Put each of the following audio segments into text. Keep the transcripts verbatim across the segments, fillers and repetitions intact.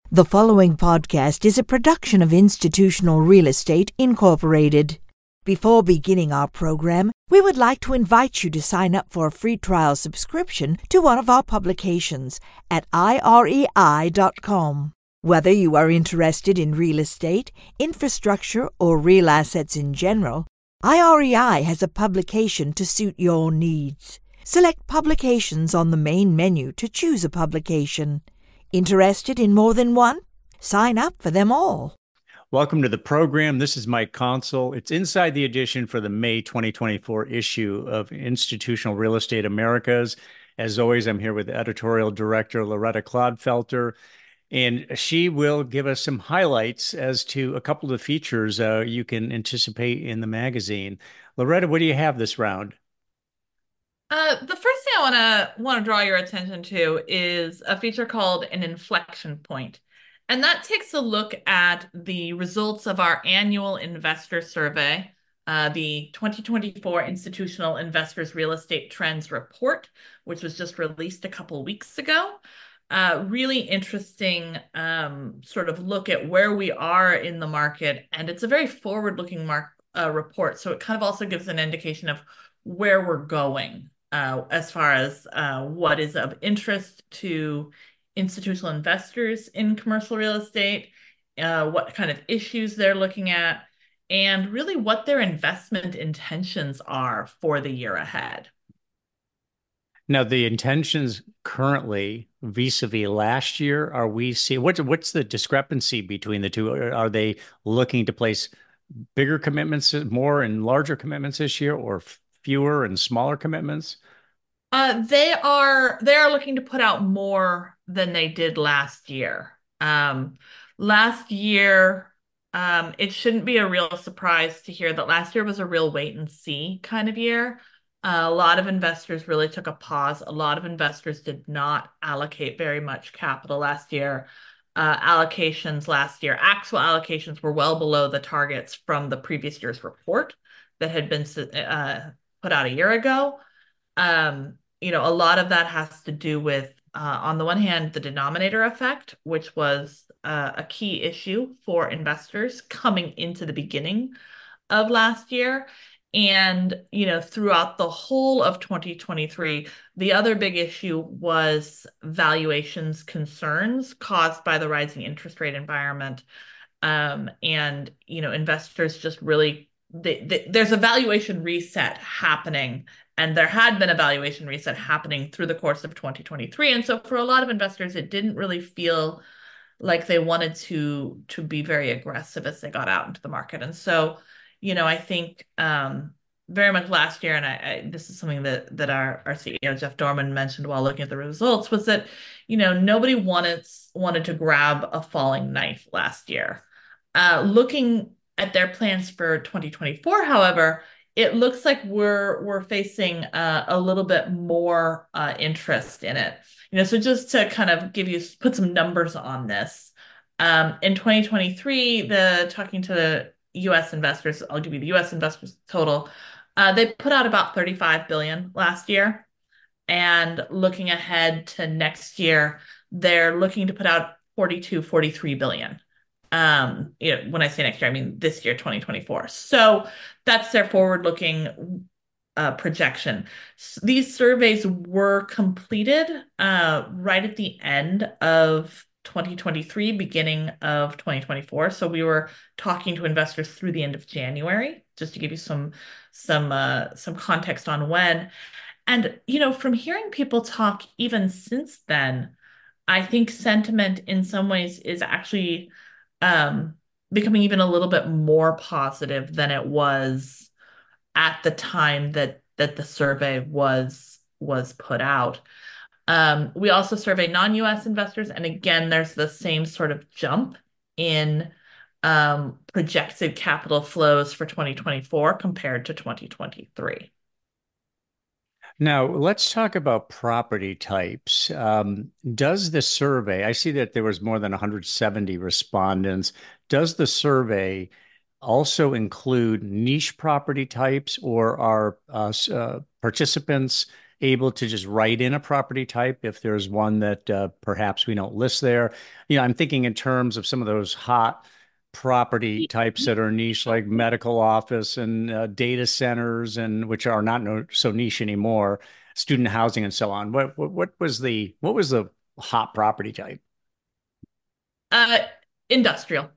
The following podcast is a production of Institutional Real Estate Incorporated. Before beginning our program, we would like to invite you to sign up for a free trial subscription to one of our publications at I R E I dot com. Whether you are interested in real estate, infrastructure, or real assets in general, I R E I has a publication to suit your needs. Select Publications on the main menu to choose a publication. Interested in more than one? Sign up for them all. Welcome to the program. This is Mike Consul. It's inside the edition for the May twenty twenty-four issue of Institutional Real Estate Americas. As always, I'm here with editorial director Loretta Clodfelter, and she will give us some highlights as to a couple of features uh, you can anticipate in the magazine. Loretta, what do you have this round? Uh, the first thing I want to want to draw your attention to is a feature called an inflection point. And that takes a look at the results of our annual investor survey, uh, the twenty twenty-four Institutional Investors Real Estate Trends Report, which was just released a couple weeks ago. Uh, really interesting um, sort of look at where we are in the market. And it's a very forward-looking mark, uh, report. So it kind of also gives an indication of where we're going uh, as far as uh, what is of interest to institutional investors in commercial real estate, uh, what kind of issues they're looking at, and really what their investment intentions are for the year ahead. Now, the intentions currently vis-a-vis last year, are we seeing what's what's the discrepancy between the two? Are they looking to place bigger commitments, more and larger commitments this year, or fewer and smaller commitments? Uh, they are they are looking to put out more than they did last year. Um, last year, um, it shouldn't be a real surprise to hear that last year was a real wait and see kind of year. Uh, a lot of investors really took a pause. A lot of investors did not allocate very much capital last year. Uh, allocations last year, actual allocations were well below the targets from the previous year's report that had been uh, put out a year ago. Um, you know, a lot of that has to do with, uh, on the one hand, the denominator effect, which was uh, a key issue for investors coming into the beginning of last year. And, you know, throughout the whole of twenty twenty-three, the other big issue was valuations concerns caused by the rising interest rate environment. Um, and, you know, investors just really, they, they, there's a valuation reset happening. And there had been a valuation reset happening through the course of twenty twenty-three. And so for a lot of investors, it didn't really feel like they wanted to, to be very aggressive as they got out into the market. And so, you know, I think um, very much last year, and I, I, this is something that that our, our C E O, Jeff Dorman, mentioned while looking at the results, was that, you know, nobody wanted, wanted to grab a falling knife last year. Uh, looking at their plans for twenty twenty-four, however, it looks like we're we're facing uh, a little bit more uh, interest in it. You know, so just to kind of give you put some numbers on this, um, in twenty twenty-three, the talking to the U S investors, I'll give you the U S investors total. Uh, they put out about thirty-five billion dollars last year, and looking ahead to next year, they're looking to put out forty-two, forty-three billion dollars. Um, you know, when I say next year, I mean this year, twenty twenty-four. So that's their forward-looking uh, projection. S- These surveys were completed uh, right at the end of twenty twenty-three, beginning of twenty twenty-four. So we were talking to investors through the end of January, just to give you some some uh, some context on when. And you know, from hearing people talk even since then, I think sentiment in some ways is actually um, becoming even a little bit more positive than it was at the time that that the survey was was put out. Um, we also survey non-U S investors, and again, there's the same sort of jump in um, projected capital flows for twenty twenty-four compared to twenty twenty-three. Now, let's talk about property types. Um, does the survey, I see that there was more than one hundred seventy respondents. Does the survey also include niche property types, or are uh, uh, participants able to just write in a property type if there's one that uh, perhaps we don't list there? You know, I'm thinking in terms of some of those hot property types that are niche, like medical office and uh, data centers, and which are not no, so niche anymore, student housing and so on. What, what what was the what was the hot property type? Uh, industrial.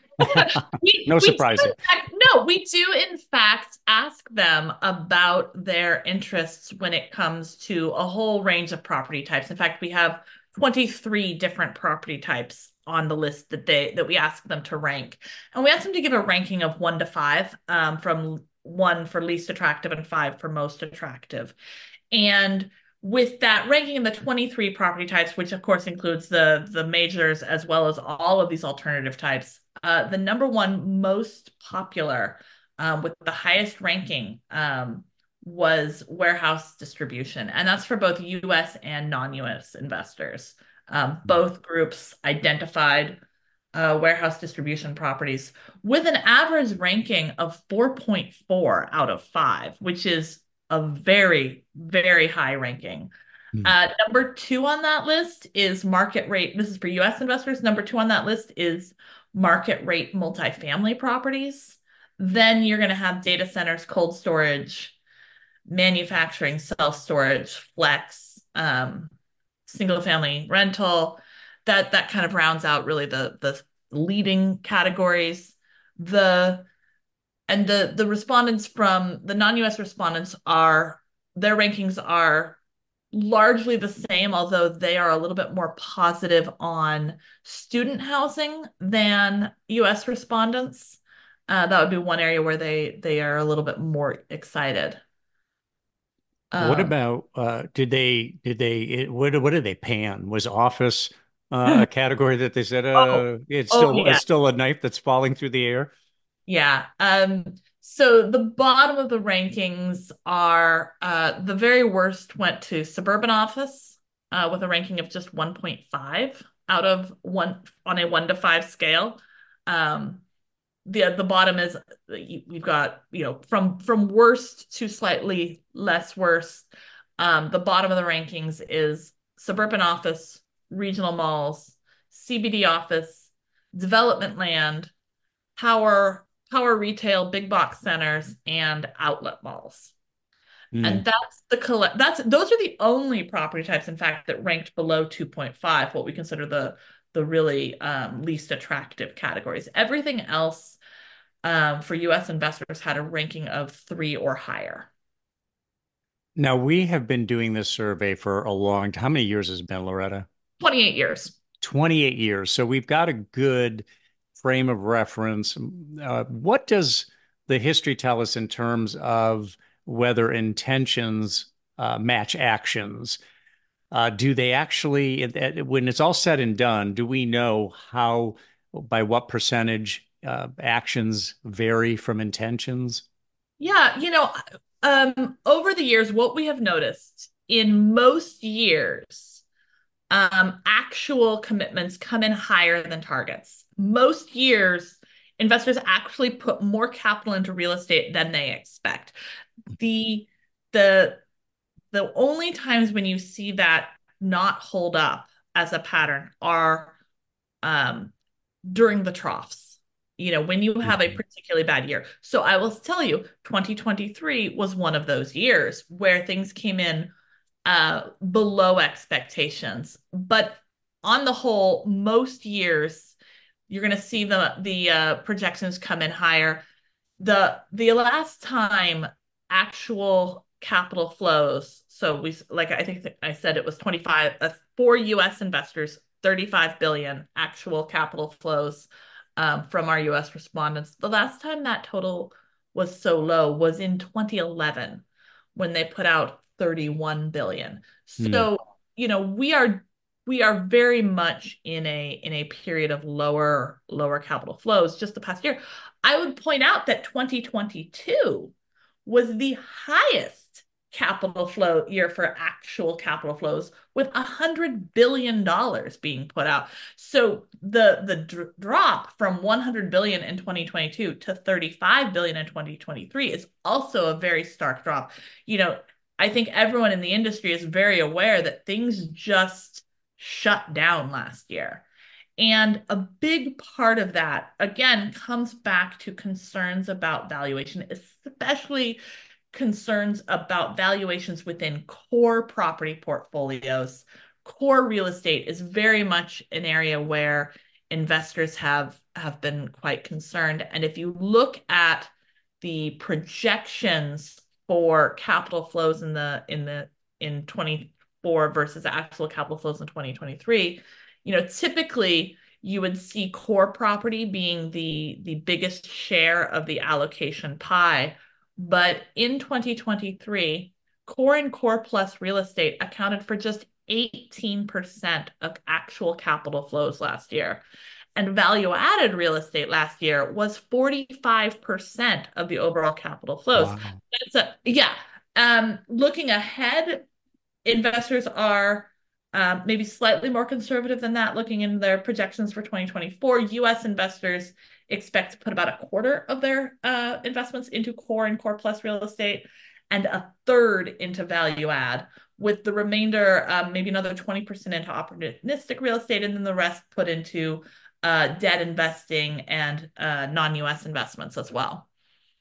We No we do surprise in there. fact, no, we do in fact ask them about their interests when it comes to a whole range of property types. In fact, we have twenty-three different property types on the list that they that we ask them to rank. And we ask them to give a ranking of one to five, um, from one for least attractive and five for most attractive. And with that ranking in the twenty-three property types, which of course includes the the majors as well as all of these alternative types, uh, the number one most popular, um, with the highest ranking, um, was warehouse distribution, and that's for both U S and non-U S investors. Um, both groups identified uh, warehouse distribution properties with an average ranking of four point four out of five, which is a very, very high ranking. Hmm. Uh, number two on that list is market rate. This is for U S investors. Number two on that list is market rate multifamily properties. Then you're going to have data centers, cold storage, manufacturing, self-storage, flex, um, single family rental. That that kind of rounds out really the the leading categories. The and the the respondents from the non-U S respondents are their rankings are largely the same, although they are a little bit more positive on student housing than U S respondents. Uh, that would be one area where they they are a little bit more excited. What Um, about uh did they did they it, what what did they pan? Was office uh, a category that they said oh, uh it's oh still it's yeah. still a knife that's falling through the air? Yeah. Um, so the bottom of the rankings are uh, the very worst went to suburban office, uh, with a ranking of just one point five out of one on a one to five scale. Um, the the bottom is you, you've got, you know, from from worst to slightly less worse. Um, the bottom of the rankings is suburban office, regional malls, C B D office, development land, power power retail, big box centers, and outlet malls. Hmm. And that's the collect that's those are the only property types, in fact, that ranked below two point five, what we consider the the really, um, least attractive categories. Everything else, um, for U S investors had a ranking of three or higher. Now we have been doing this survey for a long time. How many years has it been, Loretta? twenty-eight years. twenty-eight years. So we've got a good frame of reference. Uh, what does the history tell us in terms of whether intentions uh, match actions? Uh, do they actually, when it's all said and done, do we know how, by what percentage uh, actions vary from intentions? Yeah, you know, um, over the years, what we have noticed in most years, um, actual commitments come in higher than targets. Most years, investors actually put more capital into real estate than they expect. The the the only times when you see that not hold up as a pattern are, um, during the troughs, you know, when you have a Mhm. particularly bad year. So I will tell you, twenty twenty-three was one of those years where things came in, uh, below expectations. But on the whole, most years you're going to see the the uh, projections come in higher. The the last time actual capital flows, so we like I think I said it was twenty-five, uh, for U S investors, thirty-five billion actual capital flows, um, from our U S respondents. The last time that total was so low was in twenty eleven when they put out thirty-one billion. Hmm. So, you know, we are we are very much in a in a period of lower lower capital flows just the past year. I would point out that twenty twenty-two was the highest capital flow year for actual capital flows, with a hundred billion dollars being put out. So the the dr- drop from one hundred billion in twenty twenty-two to thirty-five billion in twenty twenty-three is also a very stark drop. You know, I think everyone in the industry is very aware that things just shut down last year. And a big part of that, again, comes back to concerns about valuation, especially concerns about valuations within core property portfolios. Core real estate is very much an area where investors have have been quite concerned. And if you look at the projections for capital flows in the in the in twenty-four versus actual capital flows in twenty twenty-three, you know, typically you would see core property being the the biggest share of the allocation pie. But in twenty twenty-three, core and core plus real estate accounted for just eighteen percent of actual capital flows last year. And value added real estate last year was forty-five percent of the overall capital flows. Wow. That's a, yeah. Um, looking ahead, investors are um, maybe slightly more conservative than that, looking in their projections for twenty twenty-four. U S investors expect to put about a quarter of their uh, investments into core and core plus real estate and a third into value add, with the remainder, um, maybe another twenty percent into opportunistic real estate, and then the rest put into uh, debt investing and uh, non-U S investments as well.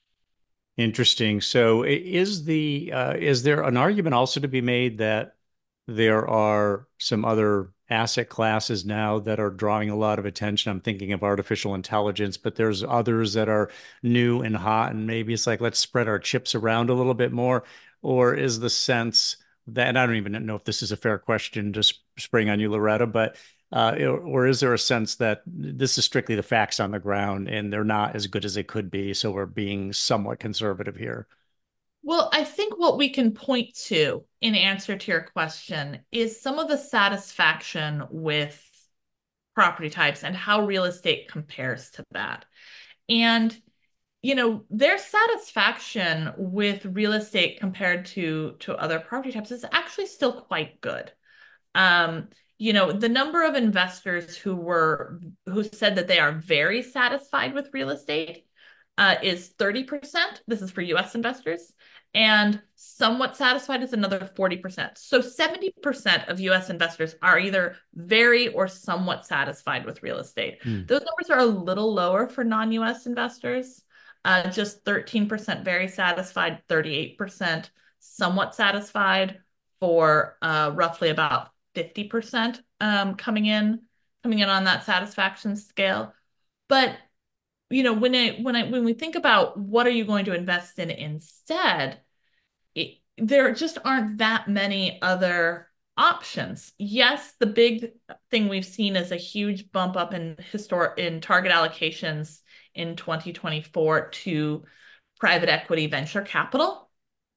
Interesting. So is the uh, is there an argument also to be made that there are some other asset classes now that are drawing a lot of attention? I'm thinking of artificial intelligence, but there's others that are new and hot, and maybe it's like, let's spread our chips around a little bit more. Or is the sense that, and I don't even know if this is a fair question to spring on you, Loretta, but uh, or is there a sense that this is strictly the facts on the ground and they're not as good as they could be, so we're being somewhat conservative here? Well, I think what we can point to in answer to your question is some of the satisfaction with property types and how real estate compares to that. And, you know, their satisfaction with real estate compared to to other property types is actually still quite good. Um, you know, the number of investors who were who said that they are very satisfied with real estate uh, is thirty percent. This is for U S investors. And somewhat satisfied is another forty percent. So seventy percent of U S investors are either very or somewhat satisfied with real estate. Hmm. Those numbers are a little lower for non-U S investors. Uh, just thirteen percent very satisfied, thirty-eight percent somewhat satisfied, for uh, roughly about fifty percent um, coming in, coming in on that satisfaction scale. But you know, when I when I when we think about what are you going to invest in instead, it, there just aren't that many other options. Yes, the big thing we've seen is a huge bump up in historic in target allocations in twenty twenty-four to private equity venture capital.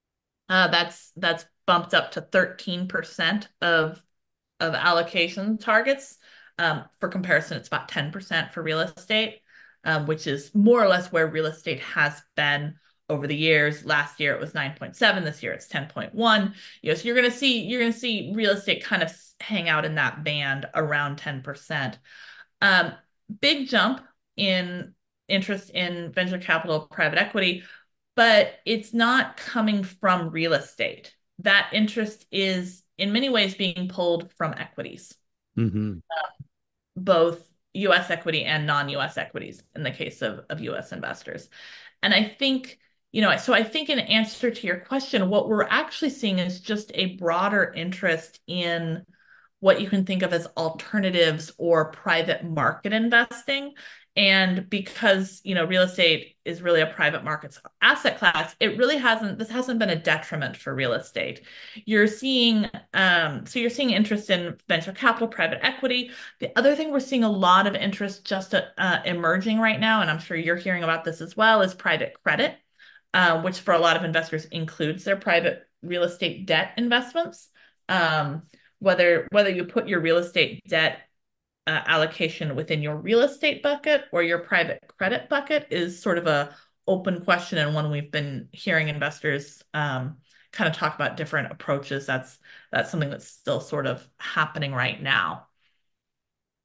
Uh, that's that's bumped up to thirteen percent of of allocation targets. Um, for comparison, it's about ten percent for real estate, um, which is more or less where real estate has been over the years. Last year it was nine point seven. This year it's ten point one. You know, so you're going to see you're going to see real estate kind of hang out in that band around ten percent. Um, big jump in interest in venture capital, private equity, but it's not coming from real estate. That interest is in many ways being pulled from equities, Mm-hmm. uh, both U S equity and non-U S equities in the case of, of U S investors. And I think, you know, so I think in answer to your question, what we're actually seeing is just a broader interest in what you can think of as alternatives or private market investing. And because, you know, real estate is really a private markets asset class, it really hasn't, this hasn't been a detriment for real estate. You're seeing, um, so you're seeing interest in venture capital, private equity. The other thing we're seeing a lot of interest just uh, emerging right now, and I'm sure you're hearing about this as well, is private credit, uh, which for a lot of investors includes their private real estate debt investments. Um, whether whether you put your real estate debt uh, allocation within your real estate bucket or your private credit bucket is sort of a open question, and one we've been hearing investors um, kind of talk about different approaches. That's that's something that's still sort of happening right now.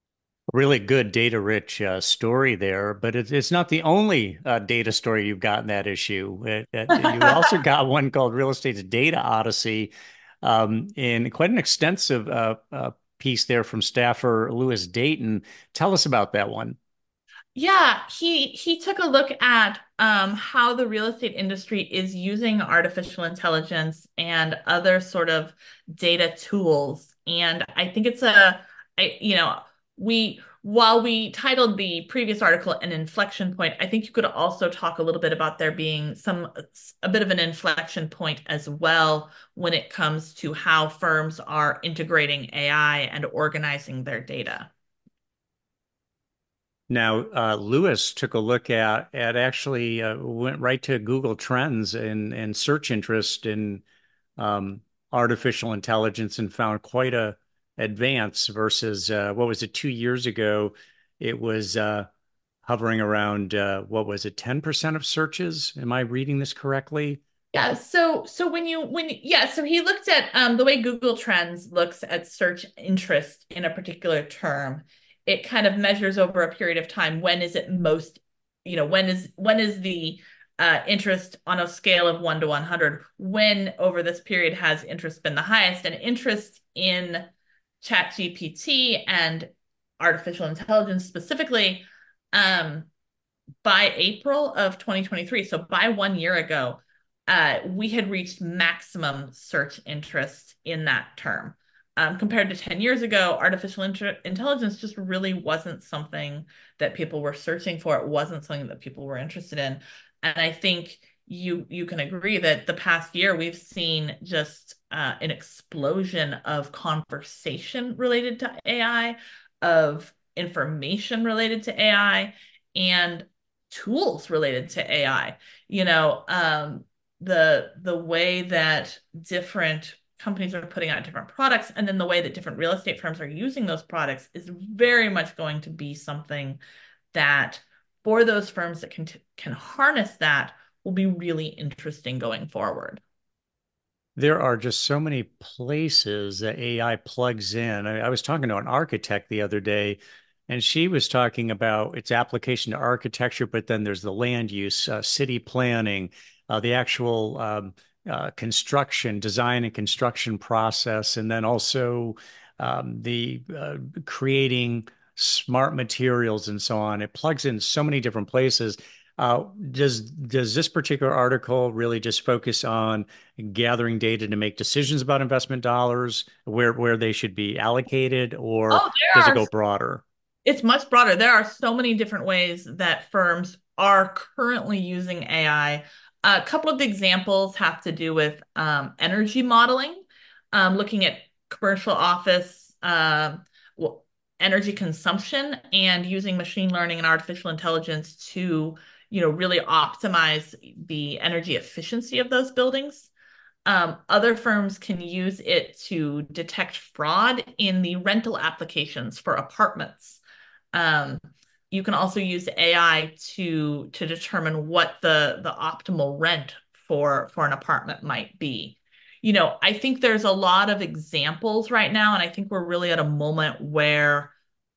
Really good data-rich uh, story there, but it, it's not the only uh, data story you've got in that issue. It, it, you also got one called Real Estate's Data Odyssey, um, and quite an extensive uh, uh, piece there from staffer Lewis Dayton. Tell us about that one. Yeah, he he took a look at um, how the real estate industry is using artificial intelligence and other sort of data tools. And I think it's a, I, you know, we while we titled the previous article an inflection point, I think you could also talk a little bit about there being some a bit of an inflection point as well when it comes to how firms are integrating A I and organizing their data. Now, uh, Lewis took a look at at actually uh, went right to Google Trends and and search interest in um, artificial intelligence and found quite a advance versus uh, what was it two years ago? It was uh, hovering around uh, what was it, ten percent of searches? Am I reading this correctly? Yeah, so so when you when yeah, so he looked at um the way Google Trends looks at search interest in a particular term. It kind of measures over a period of time when is it most, you know, when is when is the uh, interest on a scale of one to one hundred, when over this period has interest been the highest, and interest in ChatGPT and artificial intelligence specifically, um, by April of twenty twenty-three, so by one year ago, uh, we had reached maximum search interest in that term. Um, compared to ten years ago, artificial intelligence just really wasn't something that people were searching for. It wasn't something that people were interested in. And I think you you can agree that the past year we've seen just uh, an explosion of conversation related to A I, of information related to A I, and tools related to A I. You know, um, the the way that different companies are putting out different products, and then the way that different real estate firms are using those products is very much going to be something that, for those firms that can can harness that, will be really interesting going forward. There are just so many places that A I plugs in. I, I was talking to an architect the other day, and she was talking about its application to architecture, but then there's the land use, uh, city planning, uh, the actual um, uh, construction, design and construction process, and then also um, the uh, creating smart materials and so on. It plugs in so many different places. Uh, does does this particular article really just focus on gathering data to make decisions about investment dollars, where where they should be allocated, or Oh, there does it are go broader? it's much broader. There are so many different ways that firms are currently using A I. A couple of the examples have to do with um, energy modeling, um, looking at commercial office uh, well, energy consumption, and using machine learning and artificial intelligence to, you know, really optimize the energy efficiency of those buildings. Um, other firms can use it to detect fraud in the rental applications for apartments. Um, you can also use A I to to determine what the the optimal rent for for an apartment might be. You know, I think there's a lot of examples right now, and I think we're really at a moment where,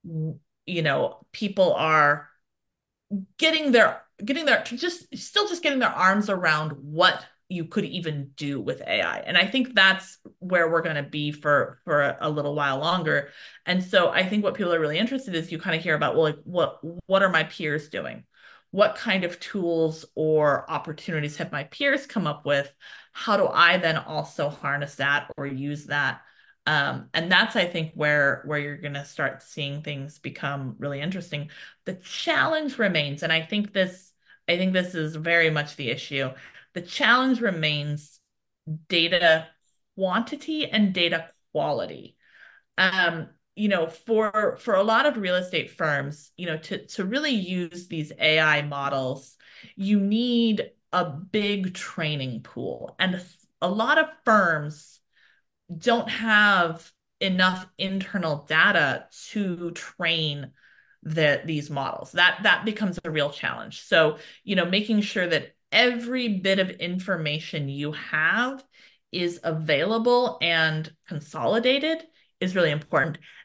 you know, people are getting their getting their just still just getting their arms around what you could even do with A I. And I think that's where we're going to be for for a, a little while longer. And so I think what people are really interested in is you kind of hear about, well, like what what are my peers doing? What kind of tools or opportunities have my peers come up with? How do I then also harness that or use that? Um, and that's, I think, where where you're going to start seeing things become really interesting. The challenge remains, and I think this I think this is very much the issue. The challenge remains data quantity and data quality. Um, you know, for for a lot of real estate firms, you know, to to really use these A I models, you need a big training pool. And a lot of firms don't have enough internal data to train the these models. That that becomes a real challenge. So, you know, making sure that every bit of information you have is available and consolidated is really important.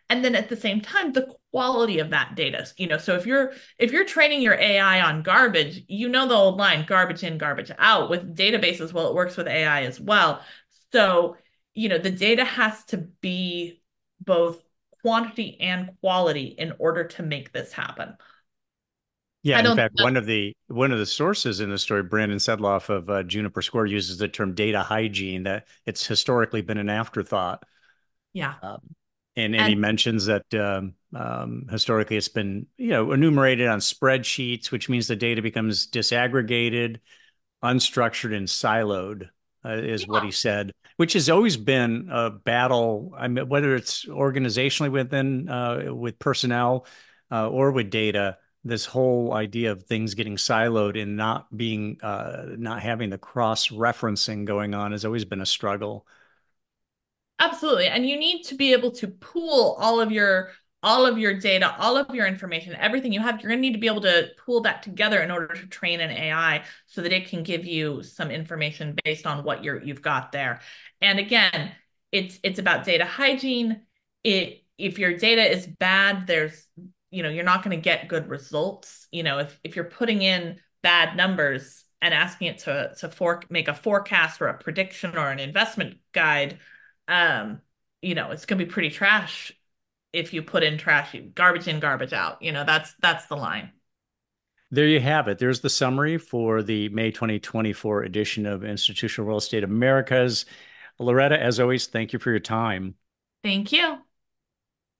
And then at the same time, the quality of that data. You know, so if you're if you're training your A I on garbage, you know the old line, garbage in, garbage out. With databases, well, it works with A I as well. So, you know, the data has to be both quantity and quality in order to make this happen. Yeah, I in don't fact, know. one of the one of the sources in the story, Brandon Sedloff of uh, Juniper Square, uses the term data hygiene, that it's historically been an afterthought. Yeah. Um, and and he And mentions that um, um, historically it's been, you know, enumerated on spreadsheets, which means the data becomes disaggregated, unstructured, and siloed, uh, is what yeah, he said, which has always been a battle. I mean, whether it's organizationally within uh, with personnel uh, or with data, this whole idea of things getting siloed and not being uh, not having the cross referencing going on has always been a struggle. absolutely. And you need to be able to pool all of your all of your data, all of your information, everything you have. You're going to need to be able to pool that together in order to train an A I so that it can give you some information based on what you're you've got there. And again, it's it's about data hygiene. It if your data is bad, there's you know, you're not going to get good results. You know, if if you're putting in bad numbers and asking it to to for, make a forecast or a prediction or an investment guide, um, you know, it's gonna be pretty trash if you put in trash, garbage in, garbage out. You know, that's that's the line. There you have it. There's the summary for the May twenty twenty-four edition of Institutional Real Estate Americas. Loretta, as always, thank you for your time. Thank you.